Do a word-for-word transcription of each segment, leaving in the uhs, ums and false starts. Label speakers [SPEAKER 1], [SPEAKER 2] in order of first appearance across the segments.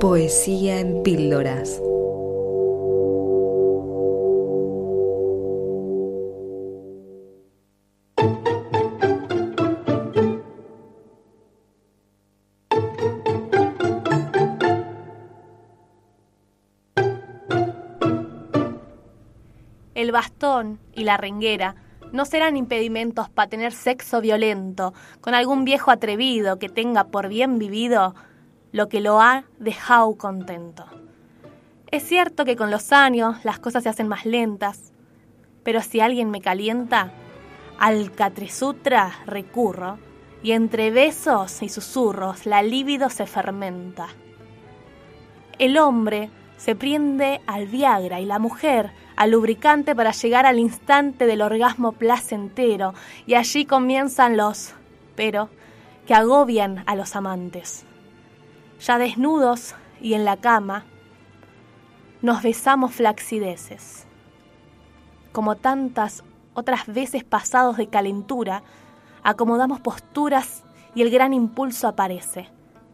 [SPEAKER 1] Poesía en píldoras.
[SPEAKER 2] El bastón y la renguera no serán impedimentos para tener sexo violento con algún viejo atrevido que tenga por bien vivido lo que lo ha dejado contento. Es cierto que con los años las cosas se hacen más lentas, pero si alguien me calienta, al Katresutra recurro y entre besos y susurros la libido se fermenta. El hombre se prende al Viagra y la mujer al lubricante para llegar al instante del orgasmo placentero, y allí comienzan los pero que agobian a los amantes. Ya desnudos y en la cama, nos besamos flacideces. Como tantas otras veces pasados de calentura, acomodamos posturas y el gran impulso aparece.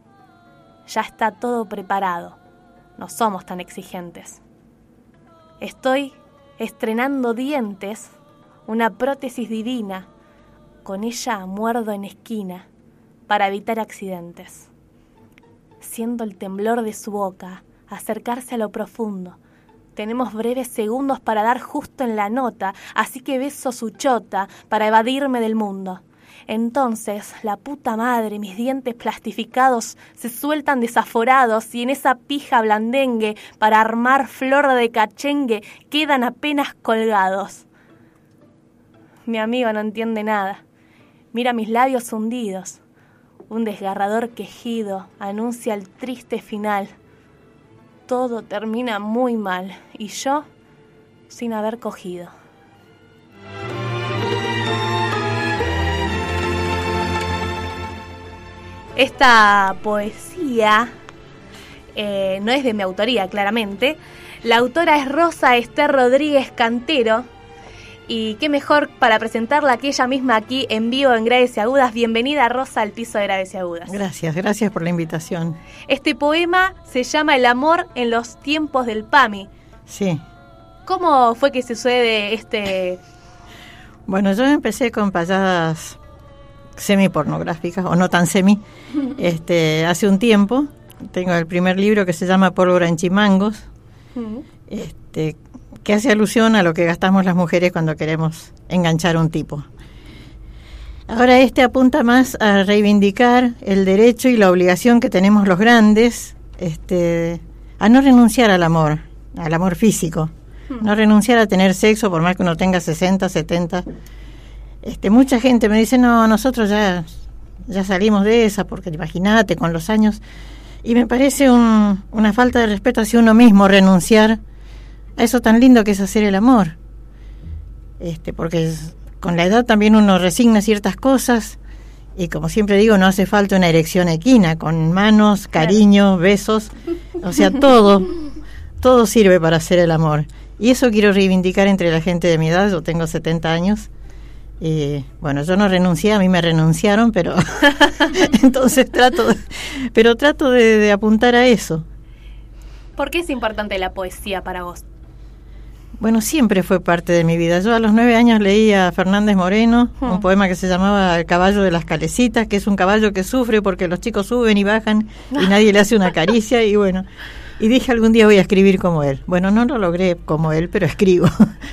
[SPEAKER 2] Ya está todo preparado, no somos tan exigentes. Estoy estrenando dientes, una prótesis divina, con ella muerdo en esquina para evitar accidentes. Siento el temblor de su boca acercarse a lo profundo. Tenemos breves segundos para dar justo en la nota, así que beso su chota para evadirme del mundo. Entonces, la puta madre, mis dientes plastificados se sueltan desaforados y en esa pija blandengue para armar flor de cachengue quedan apenas colgados. Mi amigo no entiende nada. Mira mis labios hundidos. Un desgarrador quejido anuncia el triste final. Todo termina muy mal y yo sin haber cogido. Esta poesía eh, no es de mi autoría, claramente. La autora es Rosa Ester Rodríguez Cantero. Y qué mejor para presentarla que ella misma aquí en vivo en Graves y Agudas. Bienvenida, Rosa, al piso de Graves y Agudas.
[SPEAKER 3] Gracias, gracias por la invitación.
[SPEAKER 2] Este poema se llama El amor en los tiempos del P A M I.
[SPEAKER 3] Sí.
[SPEAKER 2] ¿Cómo fue que sucede este...?
[SPEAKER 3] Bueno, yo empecé con payadas semi-pornográficas, o no tan semi, este, hace un tiempo. Tengo el primer libro que se llama Pólvora en Chimangos, este, que hace alusión a lo que gastamos las mujeres cuando queremos enganchar a un tipo. Ahora este apunta más a reivindicar el derecho y la obligación que tenemos los grandes, este, a no renunciar al amor, al amor físico, no renunciar a tener sexo por más que uno tenga sesenta, setenta. Este, mucha gente me dice, no, nosotros ya, ya salimos de esa, porque imagínate, con los años. Y me parece un, una falta de respeto hacia uno mismo renunciar a eso tan lindo que es hacer el amor. Este, porque es, con la edad también uno resigna ciertas cosas, y como siempre digo, no hace falta una erección equina, con manos, cariño, besos, o sea, todo, todo sirve para hacer el amor. Y eso quiero reivindicar entre la gente de mi edad. Yo tengo setenta años. Eh, bueno, yo no renuncié, a mí me renunciaron, pero entonces trato, de, pero trato de, de apuntar a eso.
[SPEAKER 2] ¿Por qué es importante la poesía para vos?
[SPEAKER 3] Bueno, siempre fue parte de mi vida. Yo a los nueve años leí a Fernández Moreno, hmm. un poema que se llamaba El caballo de las calecitas, que es un caballo que sufre porque los chicos suben y bajan y nadie le hace una caricia, y bueno, y dije algún día voy a escribir como él. Bueno, no lo logré como él, pero escribo.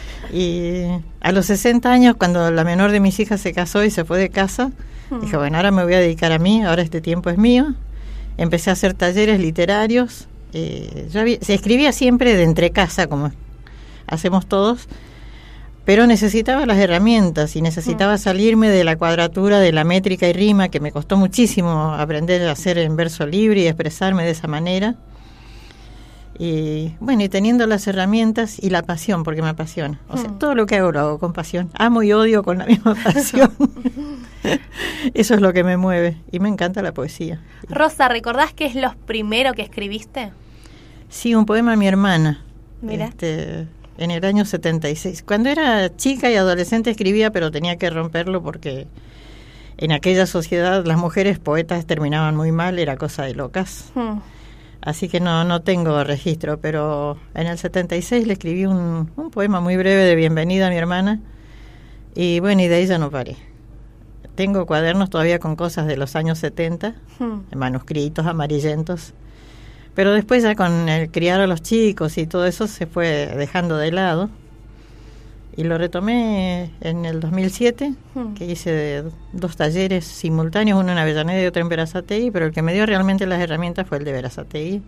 [SPEAKER 3] Y a los sesenta años, cuando la menor de mis hijas se casó y se fue de casa, hmm. dije, bueno, ahora me voy a dedicar a mí, ahora este tiempo es mío. Empecé a hacer talleres literarios. Eh, yo había, se escribía siempre de entre casa, como hacemos todos, pero necesitaba las herramientas y necesitaba hmm. salirme de la cuadratura de la métrica y rima, que me costó muchísimo aprender a hacer en verso libre y expresarme de esa manera. Y bueno, y teniendo las herramientas y la pasión, porque me apasiona. O sea, mm. todo lo que hago lo hago con pasión. Amo y odio con la misma pasión. Eso es lo que me mueve. Y me encanta la poesía.
[SPEAKER 2] Rosa, ¿recordás qué es lo primero que escribiste?
[SPEAKER 3] Sí, un poema a mi hermana.
[SPEAKER 2] Mira.
[SPEAKER 3] Este, en el año setenta y seis. Cuando era chica y adolescente escribía, pero tenía que romperlo porque en aquella sociedad las mujeres poetas terminaban muy mal, era cosa de locas. Mm. así que no no tengo registro, pero en el setenta y seis le escribí un, un poema muy breve de bienvenida a mi hermana, y bueno, y de ahí ya no paré. Tengo cuadernos todavía con cosas de los años setenta, hmm. manuscritos amarillentos, pero después ya con el criar a los chicos y todo eso se fue dejando de lado. Y lo retomé en el dos mil siete, hmm. que hice dos talleres simultáneos, uno en Avellaneda y otro en Berazategui, pero el que me dio realmente las herramientas fue el de Berazategui.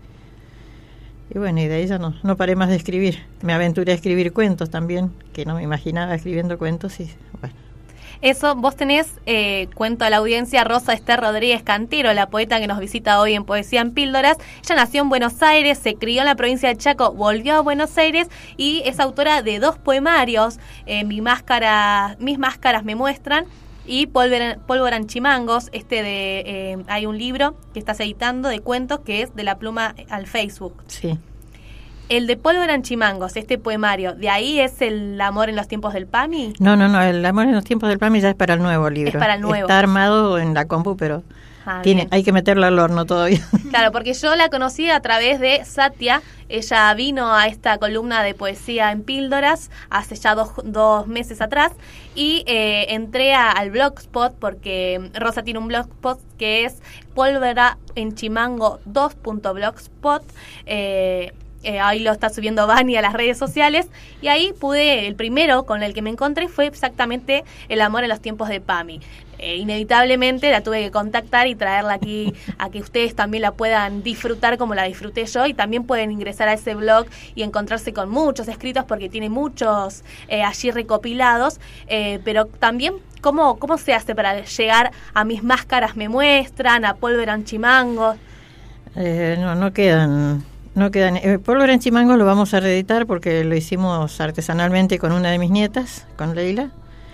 [SPEAKER 3] Y bueno, y de ahí ya no, no paré más de escribir. Me aventuré a escribir cuentos también, que no me imaginaba escribiendo cuentos y bueno.
[SPEAKER 2] Eso, vos tenés, eh, cuento a la audiencia, Rosa Ester Rodríguez Cantero, la poeta que nos visita hoy en Poesía en Píldoras. Ella nació en Buenos Aires, se crió en la provincia de Chaco, volvió a Buenos Aires y es autora de dos poemarios, eh, Mi máscara, Mis máscaras me muestran y Pólvora, Pólvora en Chimangos. Este de eh, hay un libro que estás editando de cuentos que es De la pluma al Facebook.
[SPEAKER 3] Sí.
[SPEAKER 2] El de Pólvora en Chimangos, este poemario, ¿de ahí es el amor en los tiempos del PAMI?
[SPEAKER 3] No, no, no, el amor en los tiempos del PAMI ya es para el nuevo libro.
[SPEAKER 2] Es para el nuevo.
[SPEAKER 3] Está armado en la compu, pero ah, tiene, hay que meterlo al horno todavía.
[SPEAKER 2] Claro, porque yo la conocí a través de Satia. Ella vino a esta columna de Poesía en Píldoras hace ya dos, dos meses atrás y eh, entré a, al blogspot porque Rosa tiene un blogspot que es Pólvora en Chimango dos punto blogspot. Eh, Eh, ahí lo está subiendo Vani a las redes sociales y ahí pude, el primero con el que me encontré fue exactamente El amor en los tiempos de PAMI. Eh, inevitablemente la tuve que contactar y traerla aquí a que ustedes también la puedan disfrutar como la disfruté yo, y también pueden ingresar a ese blog y encontrarse con muchos escritos porque tiene muchos eh, allí recopilados, eh, pero también cómo, cómo se hace para llegar a Mis máscaras me muestran, a Pólvora en Chimangos.
[SPEAKER 3] Eh, no, no quedan... No quedan. Eh, Pólvora en Chimangos lo vamos a reeditar porque lo hicimos artesanalmente con una de mis nietas, con Leila.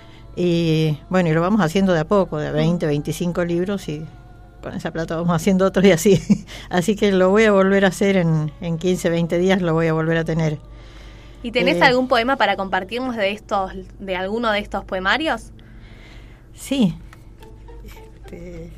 [SPEAKER 3] Y bueno, y lo vamos haciendo de a poco, de veinte, veinticinco libros, y con esa plata vamos haciendo otros y así. Así que lo voy a volver a hacer en, en quince, veinte días, lo voy a volver a tener.
[SPEAKER 2] ¿Y tenés
[SPEAKER 3] eh, algún
[SPEAKER 2] poema para compartirnos de estos, de alguno de estos poemarios?
[SPEAKER 3] Sí. Este,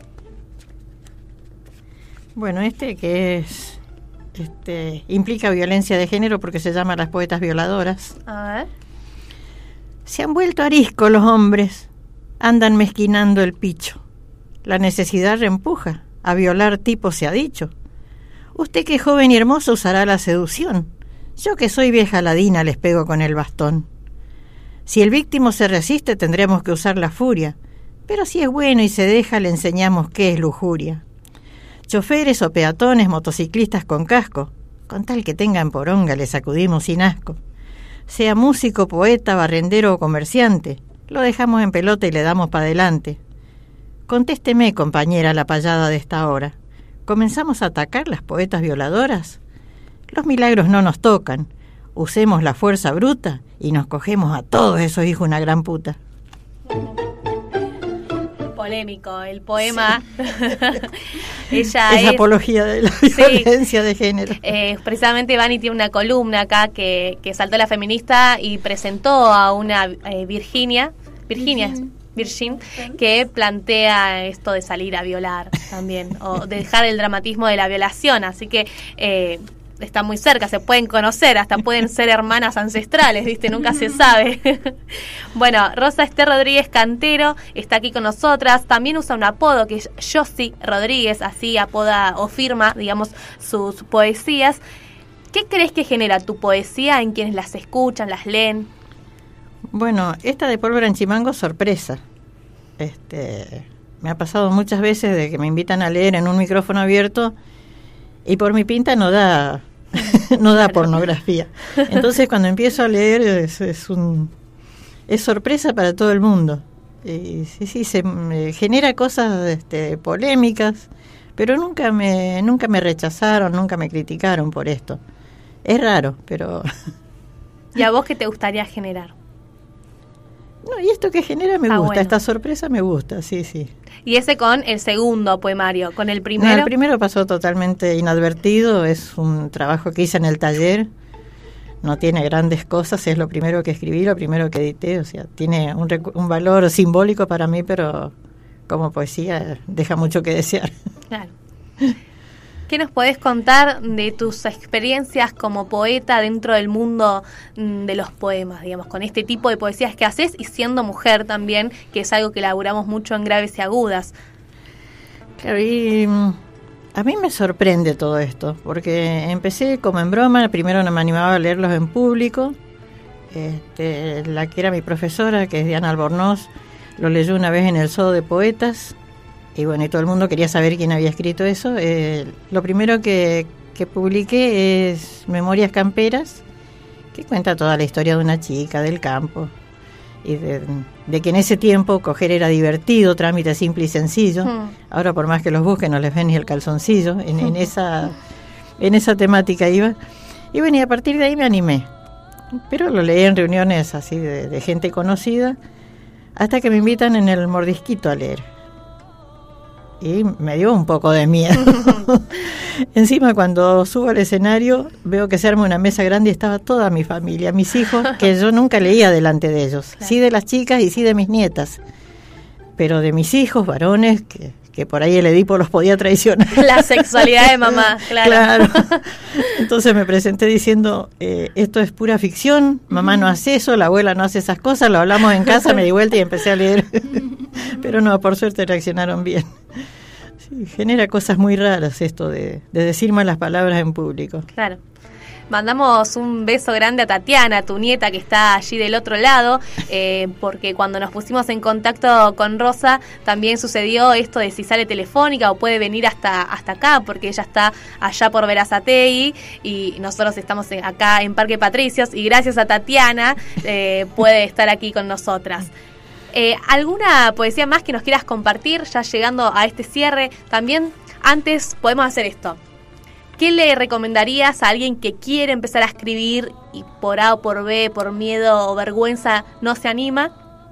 [SPEAKER 3] bueno, este que es... Este, implica violencia de género porque se llama Las poetas violadoras.
[SPEAKER 2] A ver.
[SPEAKER 3] Se han vuelto ariscos los hombres, andan mezquinando el picho. La necesidad reempuja, a violar tipo se ha dicho. Usted que es joven y hermoso usará la seducción. Yo que soy vieja ladina les pego con el bastón. Si el víctimo se resiste tendremos que usar la furia, pero si es bueno y se deja le enseñamos qué es lujuria. Choferes o peatones, motociclistas con casco, con tal que tengan poronga le sacudimos sin asco. Sea músico, poeta, barrendero o comerciante, lo dejamos en pelota y le damos para adelante. Contésteme, compañera, la payada de esta hora. ¿Comenzamos a atacar las poetas violadoras? Los milagros no nos tocan. Usemos la fuerza bruta y nos cogemos a todos esos hijos una gran puta.
[SPEAKER 2] Polémico el poema. Sí. Ella
[SPEAKER 3] es, es apología de la violencia sí. de género.
[SPEAKER 2] Eh, precisamente Vani tiene una columna acá que, que saltó la feminista y presentó a una eh, Virginia, Virginia, uh-huh. Virgin, que plantea esto de salir a violar también, o de dejar el dramatismo de la violación, así que eh, están muy cerca, se pueden conocer, hasta pueden ser hermanas ancestrales, ¿viste? Nunca se sabe. Bueno, Rosa Ester Rodríguez Cantero está aquí con nosotras, también usa un apodo que es Josi Rodríguez, así apoda o firma, digamos, sus poesías. ¿Qué crees que genera tu poesía en quienes las escuchan, las leen?
[SPEAKER 3] Bueno, esta de Pólvora en Chimango, sorpresa. Este, me ha pasado muchas veces de que me invitan a leer en un micrófono abierto y por mi pinta no da... no da pornografía. Entonces cuando empiezo a leer es, es un es sorpresa para todo el mundo. Y sí, sí, se me genera cosas este, polémicas, pero nunca me nunca me rechazaron, nunca me criticaron por esto. Es raro, pero...
[SPEAKER 2] ¿Y a vos qué te gustaría generar?
[SPEAKER 3] No, y esto que genera me
[SPEAKER 2] ah,
[SPEAKER 3] gusta,
[SPEAKER 2] bueno.
[SPEAKER 3] Esta sorpresa me gusta, sí, sí.
[SPEAKER 2] Y ese con el segundo poemario, con el primero.
[SPEAKER 3] No, el primero pasó totalmente inadvertido, es un trabajo que hice en el taller, no tiene grandes cosas, es lo primero que escribí, lo primero que edité, o sea, tiene un, recu- un valor simbólico para mí, pero como poesía deja mucho que desear.
[SPEAKER 2] Claro. ¿Qué nos podés contar de tus experiencias como poeta dentro del mundo de los poemas, digamos, con este tipo de poesías que haces y siendo mujer también, que es algo que elaboramos mucho en Graves y Agudas?
[SPEAKER 3] Claro, y a mí me sorprende todo esto, porque empecé como en broma, primero no me animaba a leerlos en público. Este, la que era mi profesora, que es Diana Albornoz, lo leyó una vez en el Zoo de Poetas. Y bueno, y todo el mundo quería saber quién había escrito eso. Eh, lo primero que, que publiqué es Memorias Camperas, que cuenta toda la historia de una chica del campo. Y de, de que en ese tiempo coger era divertido, trámite simple y sencillo. Mm. Ahora por más que los busquen no les ven ni el calzoncillo. En, en, esa, en esa temática iba. Y bueno, y a partir de ahí me animé. Pero lo leí en reuniones así de, de gente conocida, hasta que me invitan en el Mordisquito a leer. Y me dio un poco de miedo. Encima, cuando subo al escenario, veo que se arma una mesa grande y estaba toda mi familia, mis hijos, que yo nunca leía delante de ellos. Claro. Sí de las chicas y sí de mis nietas. Pero de mis hijos, varones, que, que por ahí el Edipo los podía traicionar.
[SPEAKER 2] La sexualidad de mamá, claro.
[SPEAKER 3] Claro. Entonces me presenté diciendo, eh, esto es pura ficción, mamá no hace eso, la abuela no hace esas cosas, lo hablamos en casa, me di vuelta y empecé a leer. Pero no, por suerte reaccionaron bien. Sí, genera cosas muy raras esto de, de decir malas palabras en público.
[SPEAKER 2] Claro. Mandamos un beso grande a Tatiana, tu nieta, que está allí del otro lado, eh, porque cuando nos pusimos en contacto con Rosa también sucedió esto de si sale telefónica o puede venir hasta hasta acá, porque ella está allá por Berazategui y nosotros estamos en, acá en Parque Patricios, y gracias a Tatiana eh, puede estar aquí con nosotras. Eh, ¿Alguna poesía más que nos quieras compartir ya llegando a este cierre? También antes podemos hacer esto. ¿Qué le recomendarías a alguien que quiere empezar a escribir y por A o por B, por miedo o vergüenza, no se anima?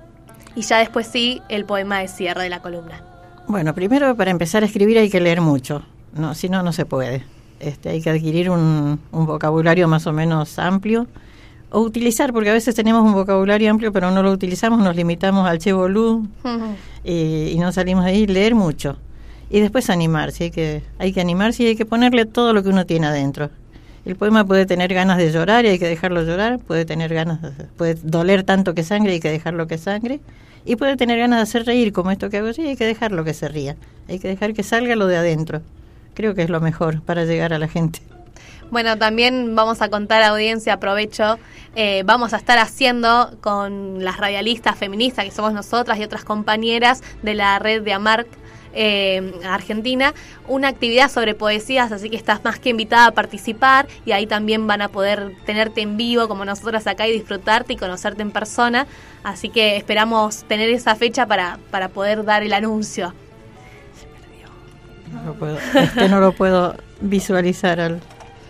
[SPEAKER 2] Y ya después sí, el poema de cierre de la columna.
[SPEAKER 3] Bueno, primero para empezar a escribir hay que leer mucho, no, si no, no se puede. Este, hay que adquirir un, un vocabulario más o menos amplio, o utilizar, porque a veces tenemos un vocabulario amplio pero no lo utilizamos, nos limitamos al che bolú uh-huh. y, y no salimos de ahí. Leer mucho. Y después animarse, hay que, hay que animarse y hay que ponerle todo lo que uno tiene adentro. El poema puede tener ganas de llorar y hay que dejarlo llorar, puede tener ganas, de, puede doler tanto que sangre y hay que dejarlo que sangre, y puede tener ganas de hacer reír como esto que hago yo y hay que dejarlo que se ría, hay que dejar que salga lo de adentro. Creo que es lo mejor para llegar a la gente.
[SPEAKER 2] Bueno, también vamos a contar a audiencia, aprovecho, eh, vamos a estar haciendo con las radialistas feministas que somos nosotras y otras compañeras de la red de AMARC, Eh, Argentina, una actividad sobre poesías, así que estás más que invitada a participar y ahí también van a poder tenerte en vivo como nosotras acá y disfrutarte y conocerte en persona, así que esperamos tener esa fecha para, para poder dar el anuncio.
[SPEAKER 3] Se perdió. No lo puedo, este no lo puedo visualizar al...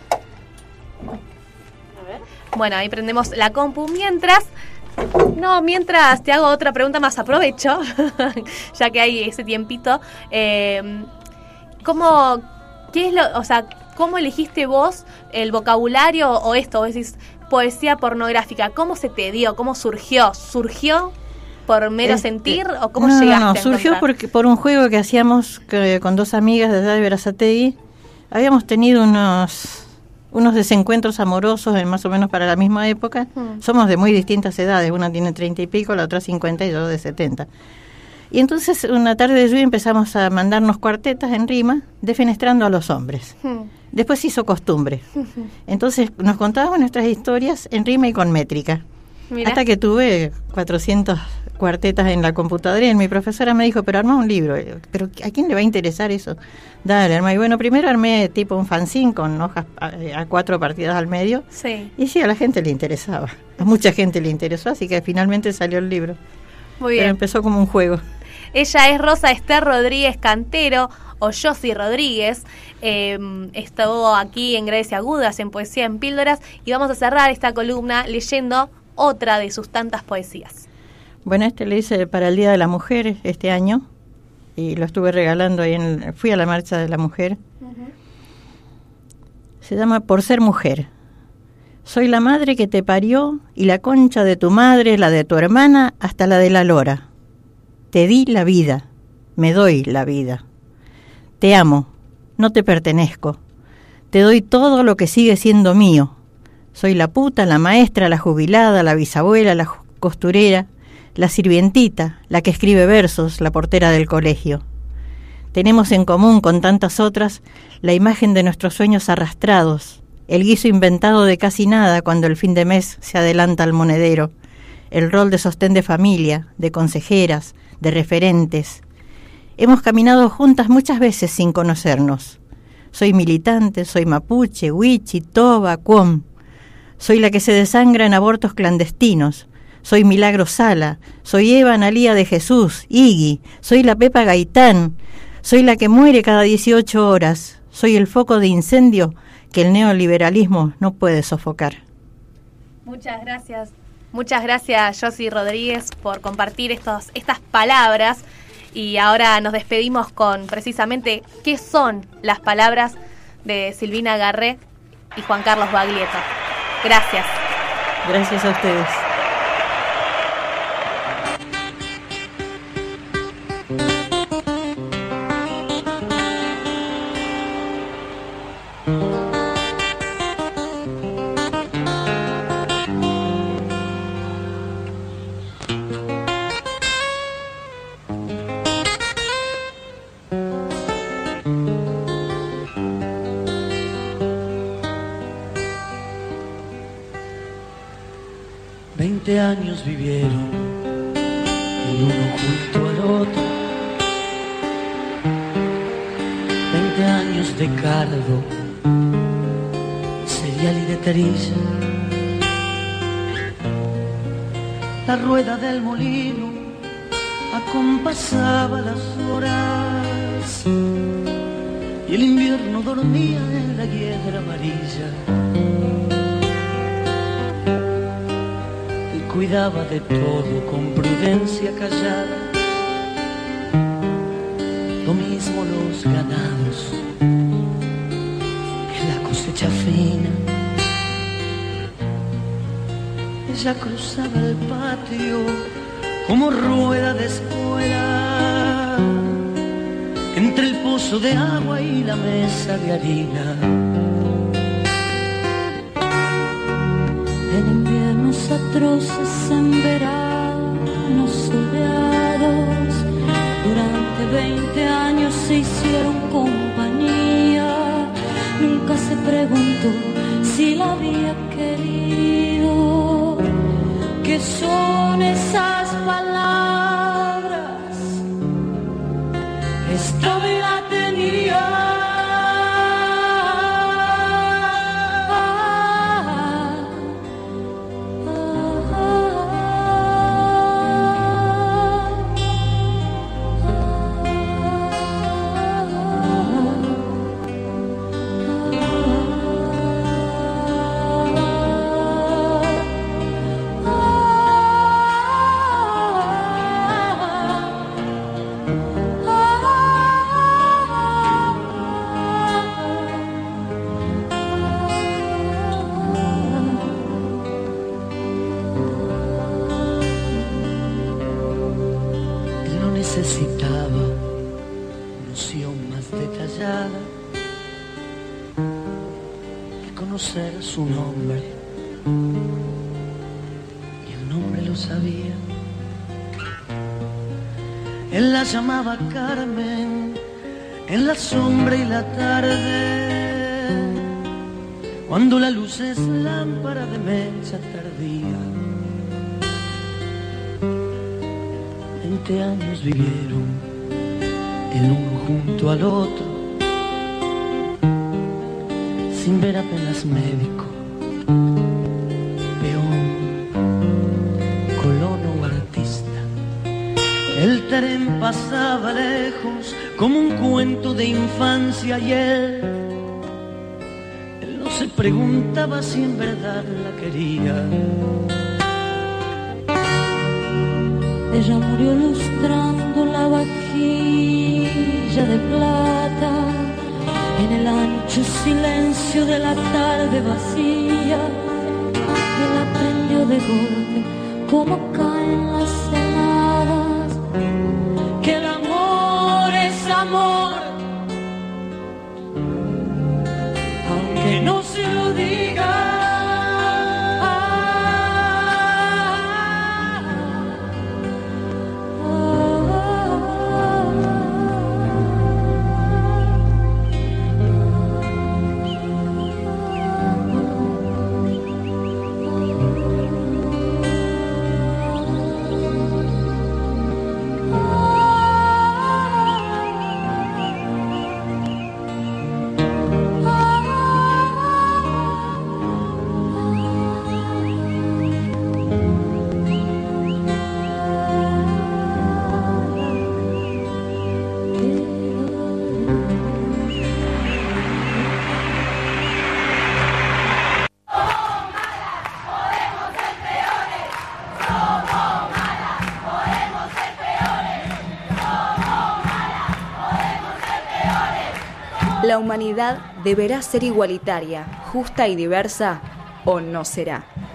[SPEAKER 2] A ver. Bueno, ahí prendemos la compu mientras... No, mientras te hago otra pregunta más, aprovecho, ya que hay ese tiempito. Eh, ¿Cómo, qué es lo, o sea, cómo elegiste vos el vocabulario o esto? Vos decís poesía pornográfica, ¿cómo se te dio? ¿Cómo surgió? ¿Surgió por mero este, sentir o cómo
[SPEAKER 3] no,
[SPEAKER 2] llegaste?
[SPEAKER 3] No, no,
[SPEAKER 2] a
[SPEAKER 3] surgió porque, por un juego que hacíamos que, con dos amigas de allá de Berazategui. Habíamos tenido unos... unos desencuentros amorosos en más o menos para la misma época. Mm. Somos de muy distintas edades, una tiene treinta y pico, la otra cincuenta y yo de setenta. Y entonces una tarde de lluvia empezamos a mandarnos cuartetas en rima, defenestrando a los hombres. Mm. Después se hizo costumbre. Mm-hmm. Entonces nos contábamos nuestras historias en rima y con métrica. Mirá. Hasta que tuve cuatrocientas cuartetas en la computadora y mi profesora me dijo, pero armá un libro. ¿Pero a quién le va a interesar eso? Dale, armá. Y bueno, primero armé tipo un fanzine con hojas a, a cuatro partidas al medio.
[SPEAKER 2] Sí.
[SPEAKER 3] Y sí, a la gente le interesaba. A mucha gente le interesó, así que finalmente salió el libro.
[SPEAKER 2] Muy bien.
[SPEAKER 3] Pero empezó como un juego.
[SPEAKER 2] Ella es Rosa Ester Rodríguez Cantero, o Yossi Rodríguez. Eh, estuvo aquí en Graves y Agudas, en Poesía en Píldoras, y vamos a cerrar esta columna leyendo otra de sus tantas poesías.
[SPEAKER 3] Bueno, este le hice para el Día de la Mujer este año y lo estuve regalando ahí en, fui a la Marcha de la Mujer. Uh-huh. Se llama Por ser mujer. Soy la madre que te parió y la concha de tu madre, la de tu hermana, hasta la de la lora. Te di la vida, me doy la vida. Te amo, no te pertenezco. Te doy todo lo que sigue siendo mío. Soy la puta, la maestra, la jubilada, la bisabuela, la costurera, la sirvientita, la que escribe versos, la portera del colegio. Tenemos en común con tantas otras la imagen de nuestros sueños arrastrados, el guiso inventado de casi nada cuando el fin de mes se adelanta al monedero, el rol de sostén de familia, de consejeras, de referentes. Hemos caminado juntas muchas veces sin conocernos. Soy militante, soy mapuche, huichi, toba, cuom. Soy la que se desangra en abortos clandestinos. Soy Milagro Sala, soy Eva Analía de Jesús, Iggy, soy la Pepa Gaitán, soy la que muere cada dieciocho horas, soy el foco de incendio que el neoliberalismo no puede sofocar.
[SPEAKER 2] Muchas gracias, muchas gracias Josie Rodríguez por compartir estos, estas palabras, y ahora nos despedimos con precisamente qué son las palabras de Silvina Garré y Juan Carlos Baglietto. Gracias.
[SPEAKER 3] Gracias a ustedes.
[SPEAKER 4] Veinte años vivieron el uno junto al otro, veinte años de cardo, cereal y de terilla. La rueda del molino acompasaba las horas y el invierno dormía en la hiedra amarilla. Cuidaba de todo con prudencia callada, lo mismo los ganados que la cosecha fina. Ella cruzaba el patio como rueda de escuela, entre el pozo de agua y la mesa de harina.
[SPEAKER 5] En inviernos atroces, en veranos soleados, durante veinte años se hicieron compañía. Nunca se preguntó si la había querido. ¿Qué son esas palabras? Esta me la tenía.
[SPEAKER 4] Necesitaba noción más detallada de conocer su nombre, y el nombre lo sabía. Él la llamaba Carmen en la sombra y la tarde, cuando la luz es lámpara de mecha tardía. Veinte años vivieron el uno junto al otro, sin ver apenas médico, peón, colono o artista. El tren pasaba lejos como un cuento de infancia y él, él no se preguntaba si en verdad la quería.
[SPEAKER 5] Ella murió lustrando la vajilla de plata en el ancho silencio de la tarde vacía. Y él aprendió de golpe cómo caen las heladas, que el amor es amor
[SPEAKER 1] La humanidad deberá ser igualitaria, justa y diversa, o no será.